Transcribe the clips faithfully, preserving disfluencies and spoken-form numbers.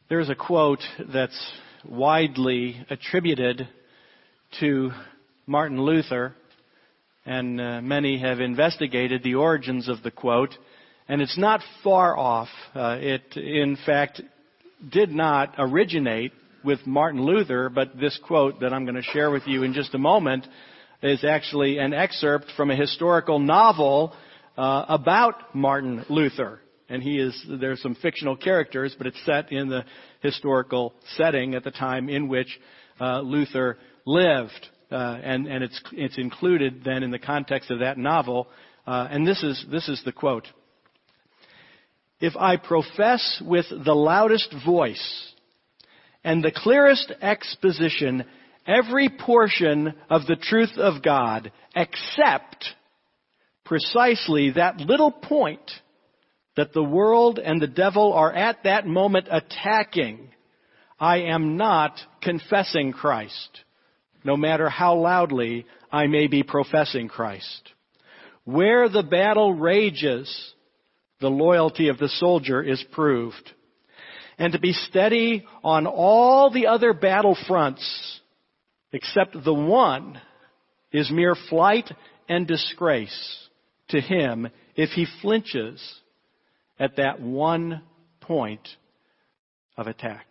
There's a quote that's widely attributed to Martin Luther, and uh, many have investigated the origins of the quote, and it's not far off. Uh, it, in fact, did not originate with Martin Luther, but this quote that I'm going to share with you in just a moment is actually an excerpt from a historical novel uh, about Martin Luther. And he is, there's some fictional characters, but it's set in the historical setting at the time in which uh, Luther lived. Uh, and, and it's, it's included then in the context of that novel. Uh, and this is, this is the quote. "If I profess with the loudest voice and the clearest exposition every portion of the truth of God, except precisely that little point that the world and the devil are at that moment attacking, I am not confessing Christ, no matter how loudly I may be professing Christ. Where the battle rages, the loyalty of the soldier is proved. And to be steady on all the other battle fronts, except the one, is mere flight and disgrace to him if he flinches at that one point of attack."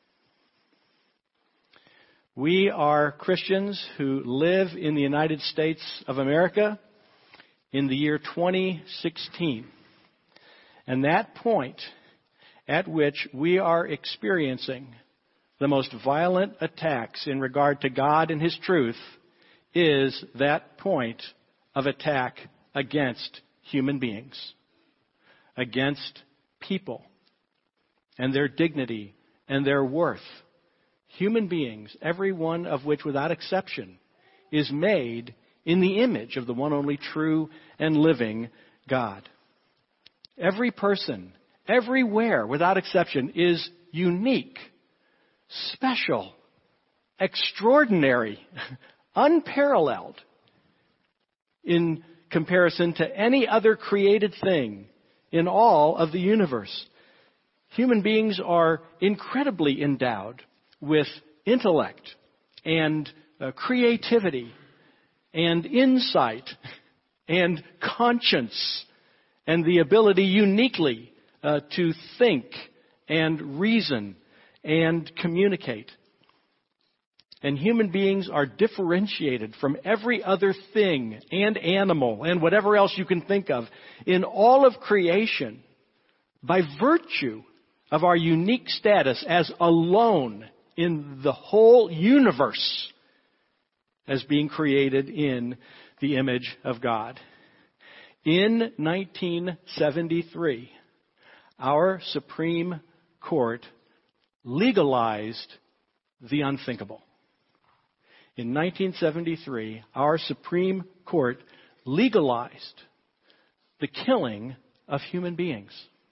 We are Christians who live in the United States of America in the year twenty sixteen. And that point at which we are experiencing the most violent attacks in regard to God and His truth is that point of attack against human beings, against people and their dignity and their worth. Human beings, every one of which without exception is made in the image of the one only true and living God. Every person, everywhere without exception, is unique, special, extraordinary, unparalleled in comparison to any other created thing in all of the universe. Human beings are incredibly endowed with intellect and uh, creativity and insight and conscience and the ability uniquely uh, to think and reason and communicate. And human beings are differentiated from every other thing and animal and whatever else you can think of in all of creation by virtue of our unique status as alone in the whole universe as being created in the image of God. In nineteen seventy-three, our Supreme Court legalized the unthinkable. In nineteen seventy-three, our Supreme Court legalized the killing of human beings.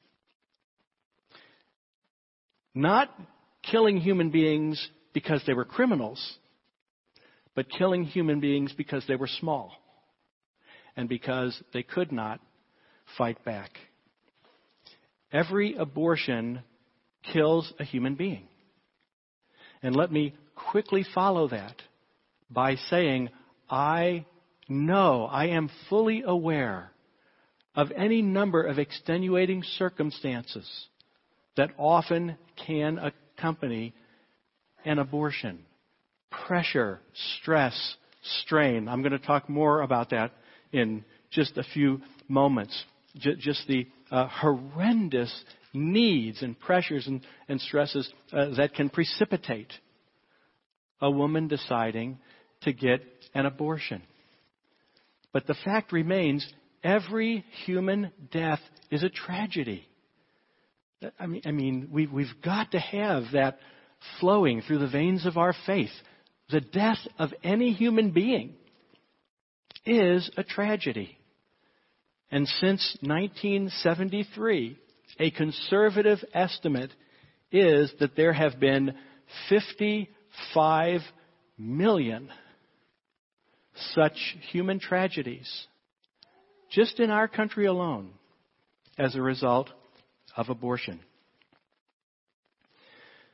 Not killing human beings because they were criminals, but killing human beings because they were small and because they could not fight back. Every abortion kills a human being. And let me quickly follow that by saying, I know, I am fully aware of any number of extenuating circumstances that often can accompany an abortion. Pressure, stress, strain. I'm going to talk more about that in just a few moments. J- just the uh, horrendous needs and pressures and, and stresses uh, that can precipitate a woman deciding to get an abortion. But the fact remains, every human death is a tragedy. I mean, I mean we, we've got to have that flowing through the veins of our faith. The death of any human being is a tragedy. And since nineteen seventy-three, a conservative estimate is that there have been fifty-five million such human tragedies just in our country alone as a result of abortion.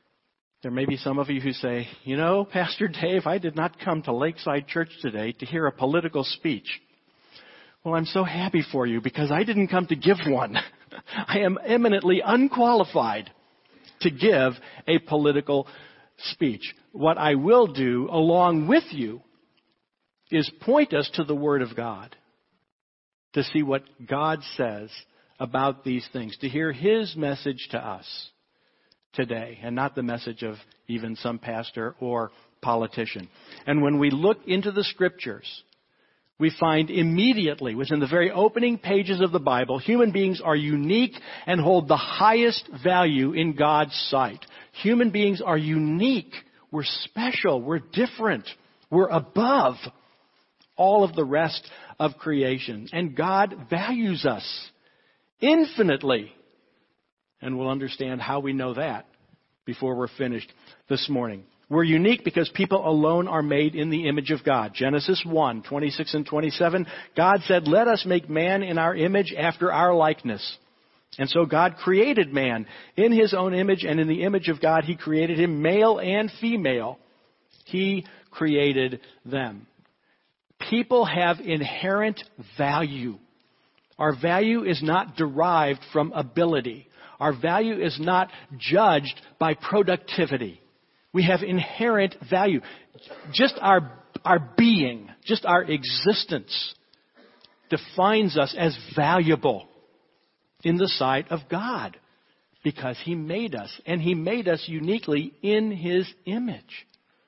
There may be some of you who say, you know, Pastor Dave, I did not come to Lakeside Church today to hear a political speech. Well, I'm so happy for you because I didn't come to give one. I am eminently unqualified to give a political speech. What I will do along with you is point us to the Word of God to see what God says about these things, to hear His message to us today and not the message of even some pastor or politician. And when we look into the Scriptures, we find immediately within the very opening pages of the Bible, human beings are unique and hold the highest value in God's sight. Human beings are unique. We're special. We're different. We're above all of the rest of creation. And God values us infinitely. And we'll understand how we know that before we're finished this morning. We're unique because people alone are made in the image of God. Genesis one, twenty-six and twenty-seven, God said, let us make man in our image after our likeness. And so God created man in His own image, and in the image of God He created him, male and female. He created them. People have inherent value. Our value is not derived from ability. Our value is not judged by productivity. We have inherent value. Just our, our being, just our existence defines us as valuable in the sight of God because He made us, and He made us uniquely in His image.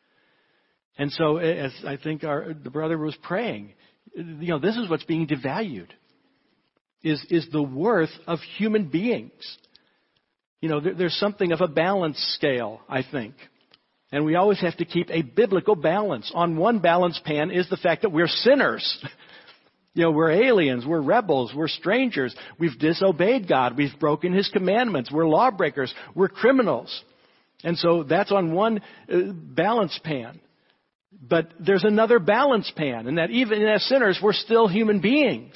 And so, as I think our, the brother was praying, you know, this is what's being devalued, is, is the worth of human beings. You know, there, there's something of a balance scale, I think. And we always have to keep a biblical balance. On one balance pan is the fact that we're sinners. You know, we're aliens, we're rebels, we're strangers. We've disobeyed God, we've broken His commandments, we're lawbreakers, we're criminals. And so that's on one uh, balance pan. But there's another balance pan, and that even as sinners, we're still human beings.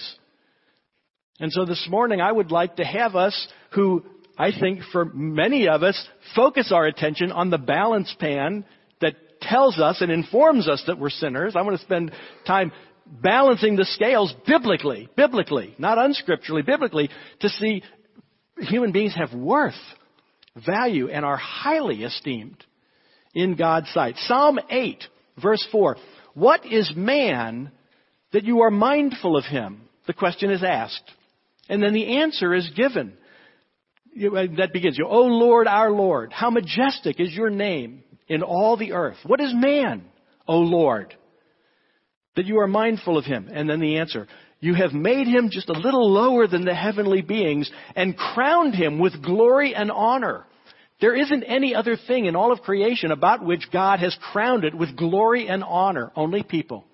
And so this morning I would like to have us who, I think for many of us, focus our attention on the balance pan that tells us and informs us that we're sinners. I want to spend time balancing the scales biblically, biblically, not unscripturally, biblically, to see human beings have worth, value, and are highly esteemed in God's sight. Psalm eight, verse four. What is man that you are mindful of him? The question is asked. And then the answer is given. That begins, O Lord, our Lord, how majestic is your name in all the earth. What is man, O Lord, that you are mindful of him? And then the answer, you have made him just a little lower than the heavenly beings and crowned him with glory and honor. There isn't any other thing in all of creation about which God has crowned it with glory and honor. Only people.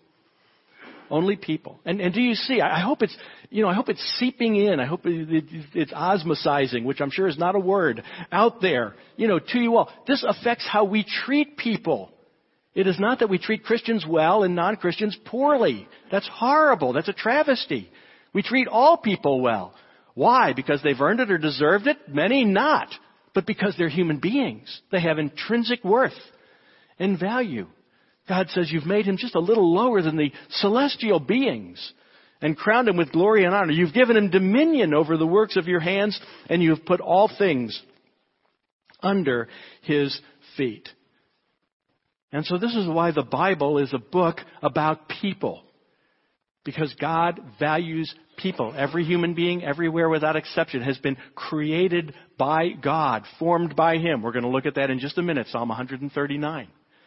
Only people. And, and do you see, I hope it's, you know, I hope it's seeping in. I hope it, it, it's osmosizing, which I'm sure is not a word, out there, you know, to you all. This affects how we treat people. It is not that we treat Christians well and non-Christians poorly. That's horrible. That's a travesty. We treat all people well. Why? Because they've earned it or deserved it? Many not. But because they're human beings. They have intrinsic worth and value. God says you've made him just a little lower than the celestial beings and crowned him with glory and honor. You've given him dominion over the works of your hands, and you have put all things under his feet. And so this is why the Bible is a book about people. Because God values people. Every human being, everywhere without exception, has been created by God, formed by him. We're going to look at that in just a minute, Psalm one thirty-nine.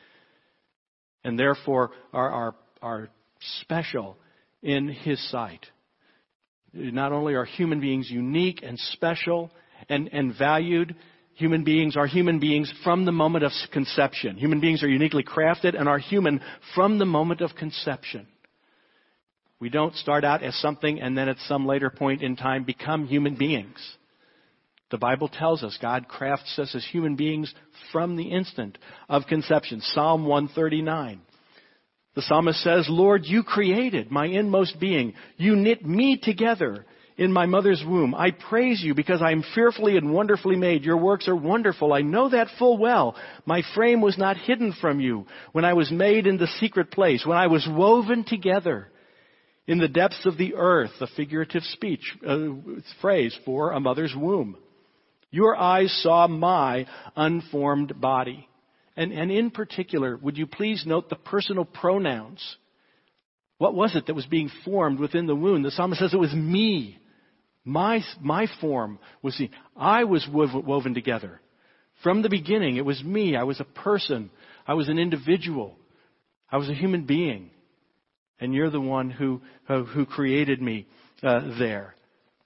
And therefore are, are, are special in his sight. Not only are human beings unique and special and, and valued, human beings are human beings from the moment of conception. Human beings are uniquely crafted and are human from the moment of conception. We don't start out as something and then at some later point in time become human beings. The Bible tells us God crafts us as human beings from the instant of conception. Psalm one thirty-nine. The psalmist says, Lord, you created my inmost being. You knit me together in my mother's womb. I praise you because I am fearfully and wonderfully made. Your works are wonderful. I know that full well. My frame was not hidden from you when I was made in the secret place, when I was woven together in the depths of the earth, a figurative speech, a phrase for a mother's womb. Your eyes saw my unformed body. And, and in particular, would you please note the personal pronouns? What was it that was being formed within the womb? The psalmist says it was me. My, my form was seen. I was woven, woven together. From the beginning, it was me. I was a person. I was an individual. I was a human being. And you're the one who, uh, who created me uh, there.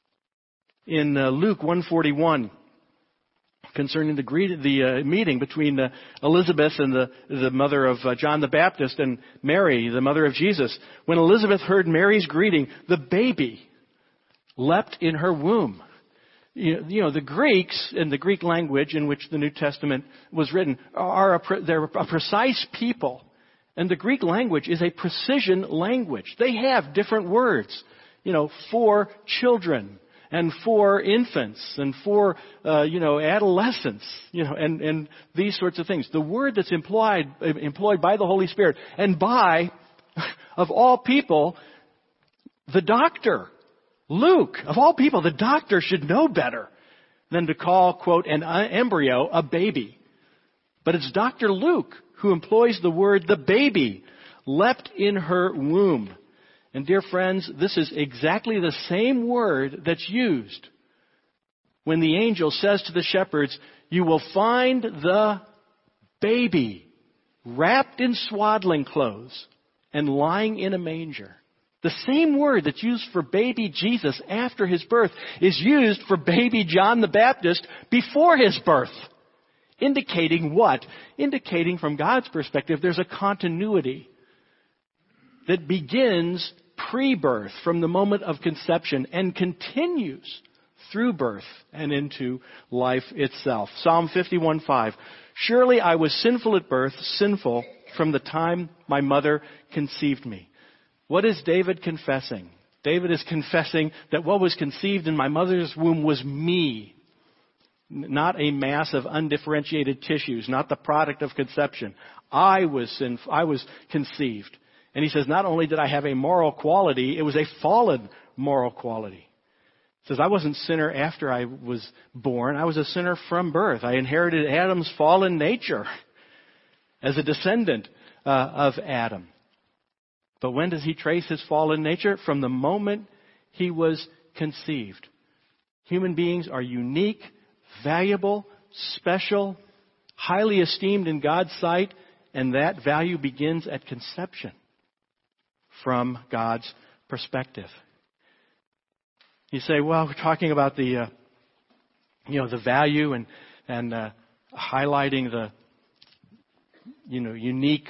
In uh, Luke one forty-one, concerning the, greet, the uh, meeting between uh, Elizabeth and the, the mother of uh, John the Baptist and Mary, the mother of Jesus. When Elizabeth heard Mary's greeting, the baby leapt in her womb. You know, you know, the Greeks, in the Greek language in which the New Testament was written, are a, they're a precise people. And the Greek language is a precision language. They have different words, you know, for children and for infants and for, uh, you know, adolescents, you know, and, and these sorts of things. The word that's employed, employed by the Holy Spirit and by, of all people, the doctor, Luke. Of all people, the doctor should know better than to call, quote, an embryo a baby. But it's Doctor Luke who employs the word the baby leapt in her womb. And dear friends, this is exactly the same word that's used when the angel says to the shepherds, you will find the baby wrapped in swaddling clothes and lying in a manger. The same word that's used for baby Jesus after his birth is used for baby John the Baptist before his birth. Indicating what? Indicating from God's perspective there's a continuity that begins pre-birth, from the moment of conception, and continues through birth and into life itself. Psalm fifty-one five. Surely I was sinful at birth, sinful from the time my mother conceived me. What is David confessing? David is confessing that what was conceived in my mother's womb was me. Not a mass of undifferentiated tissues, not the product of conception. I was sinful, I was conceived. And he says, not only did I have a moral quality, it was a fallen moral quality. He says, I wasn't a sinner after I was born. I was a sinner from birth. I inherited Adam's fallen nature as a descendant uh, of Adam. But when does he trace his fallen nature? From the moment he was conceived. Human beings are unique, valuable, special, highly esteemed in God's sight, and that value begins at conception from God's perspective. You say, well, we're talking about the, uh, you know, the value and and uh, highlighting the, you know, unique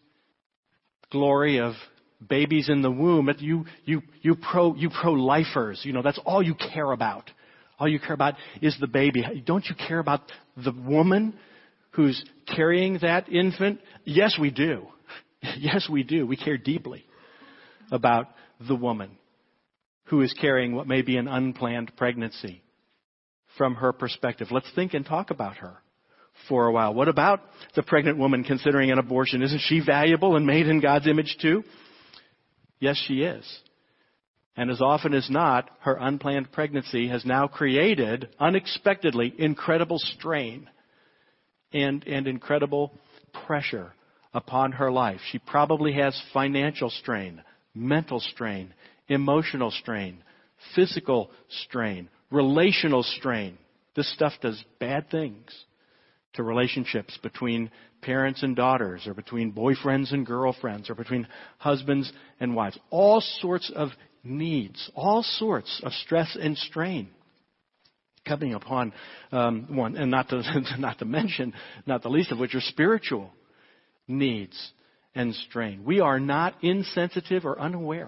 glory of babies in the womb. You you you pro you pro-lifers, you know, that's all you care about. All you care about is the baby. Don't you care about the woman who's carrying that infant? Yes, we do. Yes, we do. We care deeply about the woman who is carrying what may be an unplanned pregnancy from her perspective. Let's think and talk about her for a while. What about the pregnant woman considering an abortion? Isn't she valuable and made in God's image too? Yes, she is. And as often as not, her unplanned pregnancy has now created, unexpectedly, incredible strain and, and incredible pressure upon her life. She probably has financial strain, mental strain, emotional strain, physical strain, relational strain. This stuff does bad things to relationships between parents and daughters, or between boyfriends and girlfriends, or between husbands and wives. All sorts of needs, all sorts of stress and strain coming upon um, one, and not to not to mention, not the least of which are spiritual needs and strain. We are not insensitive or unaware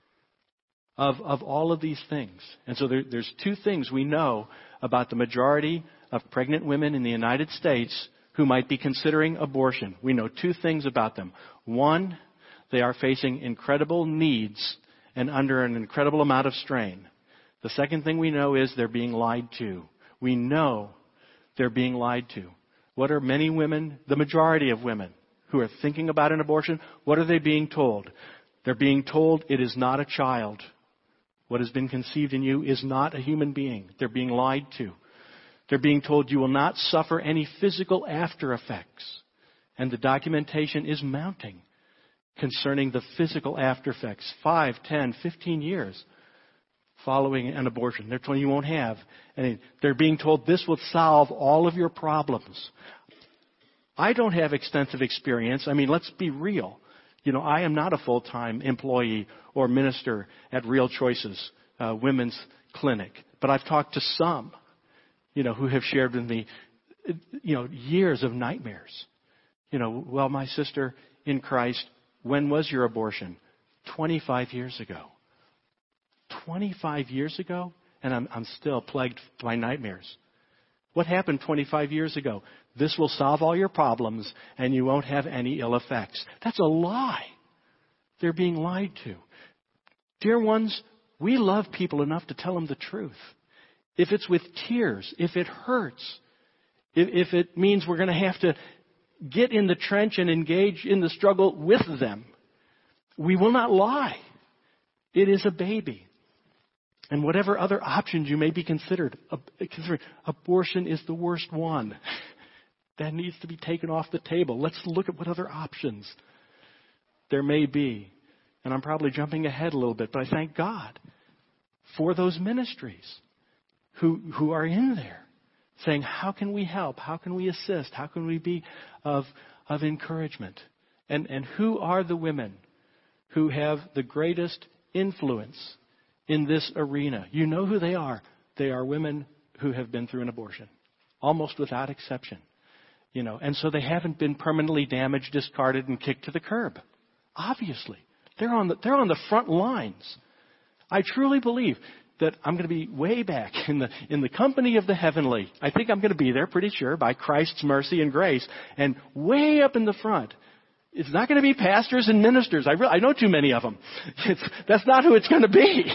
of of all of these things. And so there, there's two things we know about the majority of pregnant women in the United States who might be considering abortion. We know two things about them. One, they are facing incredible needs and under an incredible amount of strain. The second thing we know is they're being lied to. We know they're being lied to. What are many women, the majority of women, who are thinking about an abortion, what are they being told? They're being told it is not a child. What has been conceived in you is not a human being. They're being lied to. They're being told you will not suffer any physical after effects. And the documentation is mounting concerning the physical after effects. Five, ten, fifteen years following an abortion. They're told you won't have. And they're being told this will solve all of your problems. I don't have extensive experience. I mean, let's be real. You know, I am not a full-time employee or minister at Real Choices uh, Women's Clinic. But I've talked to some, you know, who have shared with me, you know, years of nightmares. You know, well, my sister in Christ, when was your abortion? twenty-five years ago. twenty-five years ago? And I'm, I'm still plagued by nightmares. What happened twenty-five years ago? This will solve all your problems and you won't have any ill effects. That's a lie. They're being lied to. Dear ones, we love people enough to tell them the truth. If it's with tears, if it hurts, if, if it means we're going to have to get in the trench and engage in the struggle with them, we will not lie. It is a baby. And whatever other options you may be considered, considering, abortion is the worst one. That needs to be taken off the table. Let's look at what other options there may be. And I'm probably jumping ahead a little bit, but I thank God for those ministries who who are in there saying, how can we help? How can we assist? How can we be of of encouragement? And and who are the women who have the greatest influence in this arena? You know who they are. They are women who have been through an abortion, almost without exception. You know, and so they haven't been permanently damaged, discarded, and kicked to the curb. Obviously, they're on the they're on the front lines. I truly believe that I'm going to be way back in the in the company of the heavenly. I think I'm going to be there, pretty sure, by Christ's mercy and grace, and way up in the front. It's not going to be pastors and ministers. I really, I know too many of them. It's, that's not who it's going to be.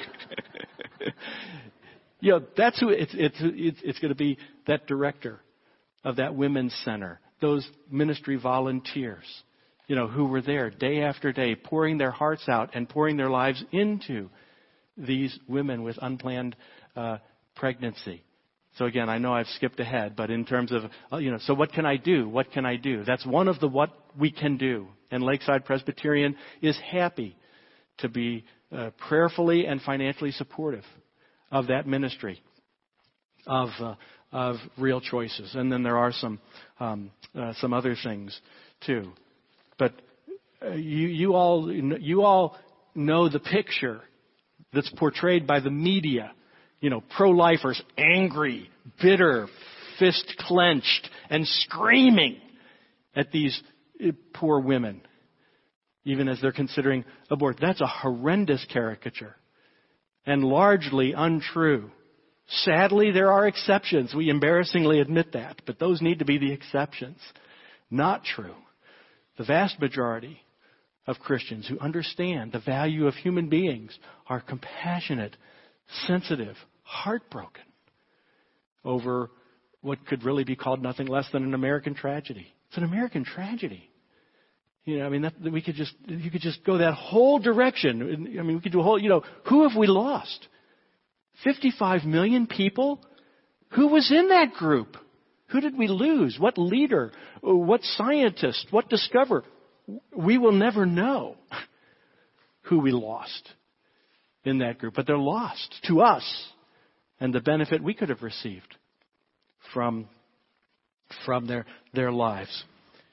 You know, that's who it's it's it's, it's going to be. That director of that women's center, those ministry volunteers, you know, who were there day after day, pouring their hearts out and pouring their lives into these women with unplanned uh, pregnancy. So again, I know I've skipped ahead, but in terms of, uh, you know, so what can I do? What can I do? That's one of the what we can do. And Lakeside Presbyterian is happy to be uh, prayerfully and financially supportive of that ministry of uh, of Real Choices. And then there are some um, uh, some other things too. But uh, you you all you all know the picture that's portrayed by the media. You know, pro-lifers angry, bitter, fist clenched, and screaming at these poor women, even as they're considering abortion. That's a horrendous caricature and largely untrue. Sadly, there are exceptions. We embarrassingly admit that, but those need to be the exceptions. Not true. The vast majority of Christians who understand the value of human beings are compassionate, sensitive, heartbroken over what could really be called nothing less than an American tragedy. It's an American tragedy. You know, I mean, that, we could just, you could just go that whole direction. I mean, we could do a whole, you know, who have we lost? fifty-five million people? Who was in that group? Who did we lose? What leader? What scientist? What discoverer? We will never know who we lost in that group. But they're lost to us and the benefit we could have received from, from their, their lives.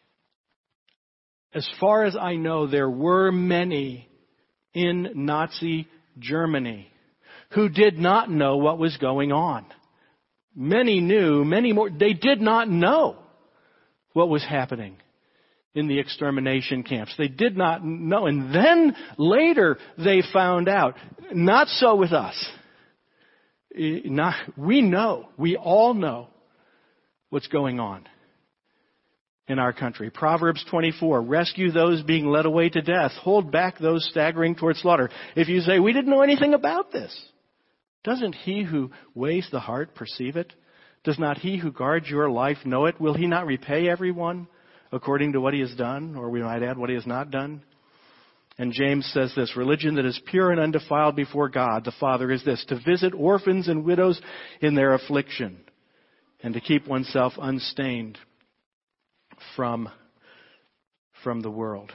As far as I know, there were many in Nazi Germany who did not know what was going on. Many knew, many more. They did not know what was happening in the extermination camps. They did not know. And then later they found out. Not so with us. Not, we know, we all know what's going on in our country. Proverbs twenty-four, rescue those being led away to death. Hold back those staggering toward slaughter. If you say, we didn't know anything about this. Doesn't he who weighs the heart perceive it? Does not he who guards your life know it? Will he not repay everyone according to what he has done? Or we might add, what he has not done? And James says this, religion that is pure and undefiled before God, the Father, is this, to visit orphans and widows in their affliction, and to keep oneself unstained from, from the world.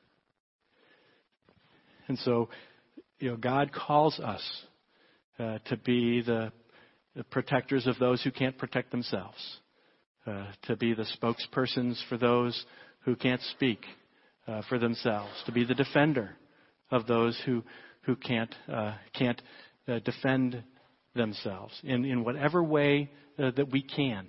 And so, you know, God calls us uh, to be the, the protectors of those who can't protect themselves, uh, to be the spokespersons for those who can't speak uh, for themselves, to be the defender of those who who can't uh, can't uh, defend themselves in in whatever way uh, that we can.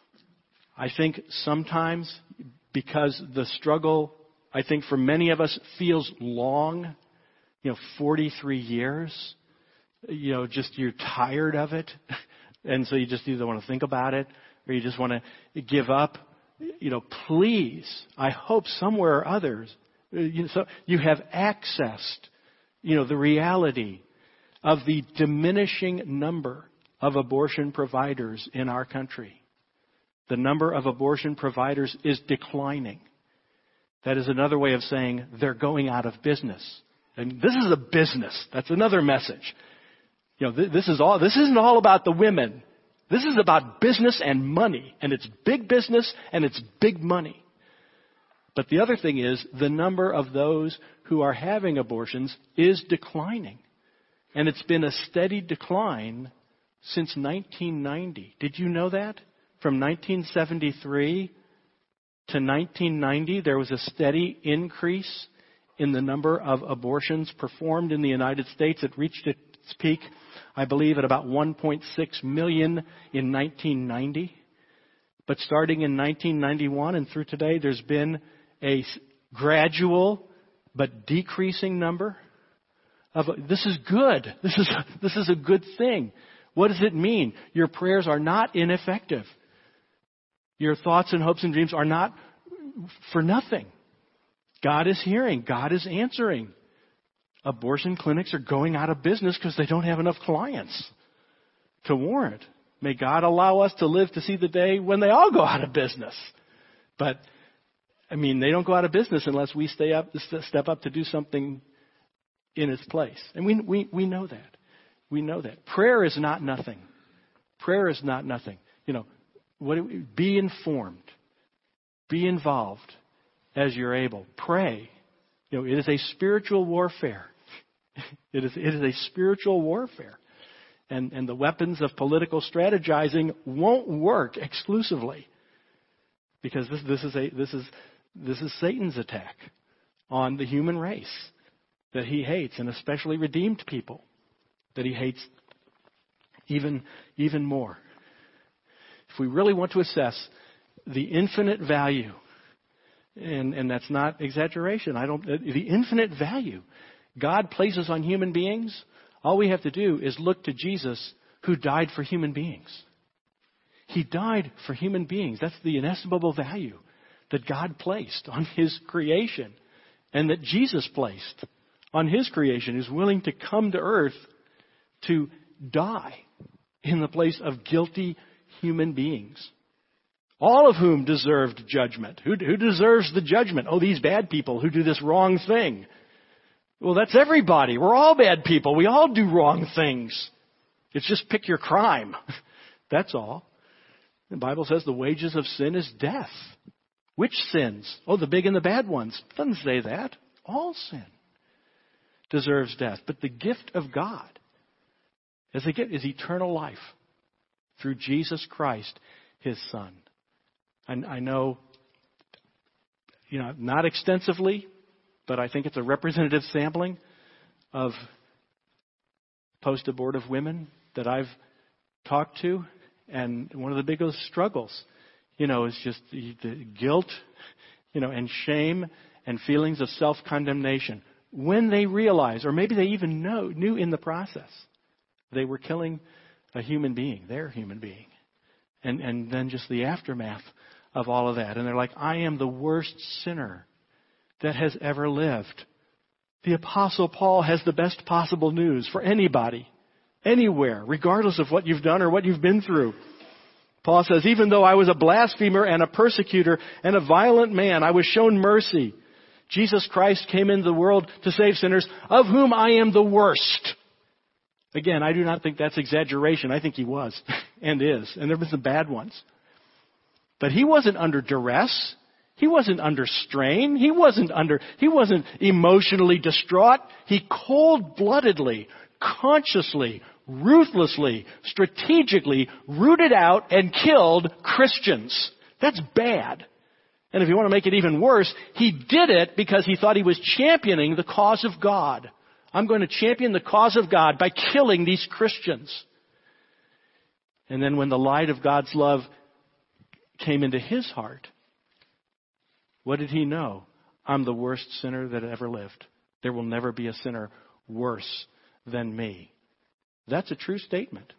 I think sometimes because the struggle, I think for many of us, feels long. You know, forty-three years, you know, just you're tired of it. And so you just either want to think about it or you just want to give up. You know, please, I hope somewhere or others, you know, so you have accessed, you know, the reality of the diminishing number of abortion providers in our country. The number of abortion providers is declining. That is another way of saying they're going out of business. And this is a business. That's another message. You know, this is all, this isn't all about the women. This is about business and money. And it's big business and it's big money. But the other thing is the number of those who are having abortions is declining. And it's been a steady decline since nineteen ninety. Did you know that? From nineteen seventy-three to nineteen ninety, there was a steady increase in the number of abortions performed in the United States. It reached its peak, I believe, at about one point six million in nineteen ninety. But starting in nineteen ninety-one and through today, there's been a gradual but decreasing number of. This is good. This is this is a good thing. What does it mean? Your prayers are not ineffective. Your thoughts and hopes and dreams are not for nothing. God is hearing. God is answering. Abortion clinics are going out of business because they don't have enough clients to warrant. May God allow us to live to see the day when they all go out of business. But, I mean, they don't go out of business unless we stay up, step up to do something in its place. And we, we, we know that. We know that. Prayer is not nothing. Prayer is not nothing. You know, what do we, be informed. Be involved as you're able. Pray. You know, it is a spiritual warfare. It is, it is a spiritual warfare. And, and the weapons of political strategizing won't work exclusively. Because this, this is a, this is, this is Satan's attack on the human race that he hates, and especially redeemed people that he hates even, even more. If we really want to assess the infinite value, and, and that's not exaggeration, I don't, the infinite value God places on human beings, all we have to do is look to Jesus who died for human beings. He died for human beings. That's the inestimable value that God placed on His creation and that Jesus placed on His creation, is willing to come to earth to die in the place of guilty human beings. All of whom deserved judgment. Who, who deserves the judgment? Oh, these bad people who do this wrong thing. Well, that's everybody. We're all bad people. We all do wrong things. It's just pick your crime. That's all. The Bible says the wages of sin is death. Which sins? Oh, the big and the bad ones. It doesn't say that. All sin deserves death. But the gift of God as a gift is eternal life through Jesus Christ, His Son. And I know, you know, not extensively, but I think it's a representative sampling of post-abortive women that I've talked to. And one of the biggest struggles, you know, is just the, the guilt, you know, and shame and feelings of self-condemnation when they realize, or maybe they even know, knew in the process, they were killing a human being, their human being. And, and then just the aftermath of all of that. And they're like, I am the worst sinner that has ever lived. The Apostle Paul has the best possible news for anybody Anywhere, regardless of what you've done or what you've been through. Paul says, even though I was a blasphemer and a persecutor and a violent man, I was shown mercy. Jesus Christ came into the world to save sinners, of whom I am the worst. Again, I do not think that's exaggeration. I think he was and is. And there have been some bad ones. But he wasn't under duress. He wasn't under strain. He wasn't under, he wasn't emotionally distraught. He cold-bloodedly, consciously, ruthlessly, strategically rooted out and killed Christians. That's bad. And if you want to make it even worse, he did it because he thought he was championing the cause of God. I'm going to champion the cause of God by killing these Christians. And then when the light of God's love came into his heart, what did he know? I'm the worst sinner that ever lived. There will never be a sinner worse than me. That's a true statement.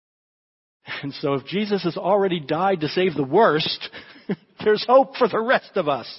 And so if Jesus has already died to save the worst, there's hope for the rest of us.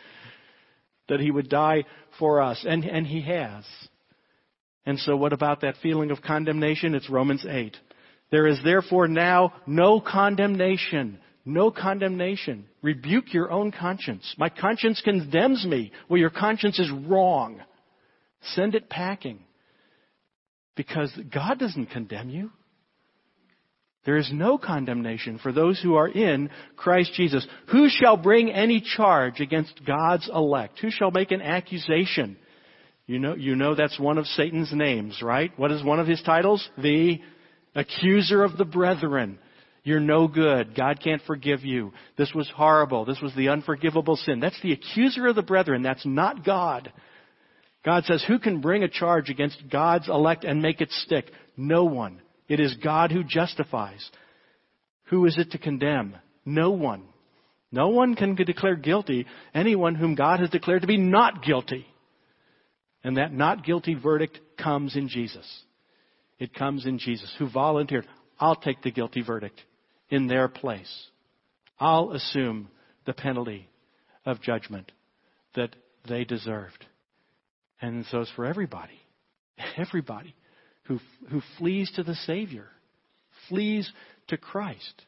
That he would die for us. And, and he has. And so what about that feeling of condemnation? It's Romans eight. There is therefore now no condemnation. No condemnation. Rebuke your own conscience. My conscience condemns me. Well, your conscience is wrong. Send it packing. Because God doesn't condemn you. There is no condemnation for those who are in Christ Jesus. Who shall bring any charge against God's elect? Who shall make an accusation? You know, you know that's one of Satan's names, right? What is one of his titles? The accuser of the brethren. You're no good. God can't forgive you. This was horrible. This was the unforgivable sin. That's the accuser of the brethren. That's not God. God says, who can bring a charge against God's elect and make it stick? No one. It is God who justifies. Who is it to condemn? No one. No one can declare guilty anyone whom God has declared to be not guilty. And that not guilty verdict comes in Jesus. It comes in Jesus, who volunteered. I'll take the guilty verdict in their place. I'll assume the penalty of judgment that they deserved. And so it's for everybody. Everybody who, who flees to the Savior. Flees to Christ.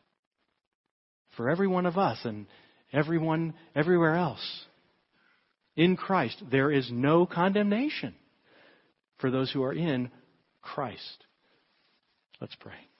For every one of us and everyone everywhere else. In Christ, there is no condemnation for those who are in Christ. Let's pray.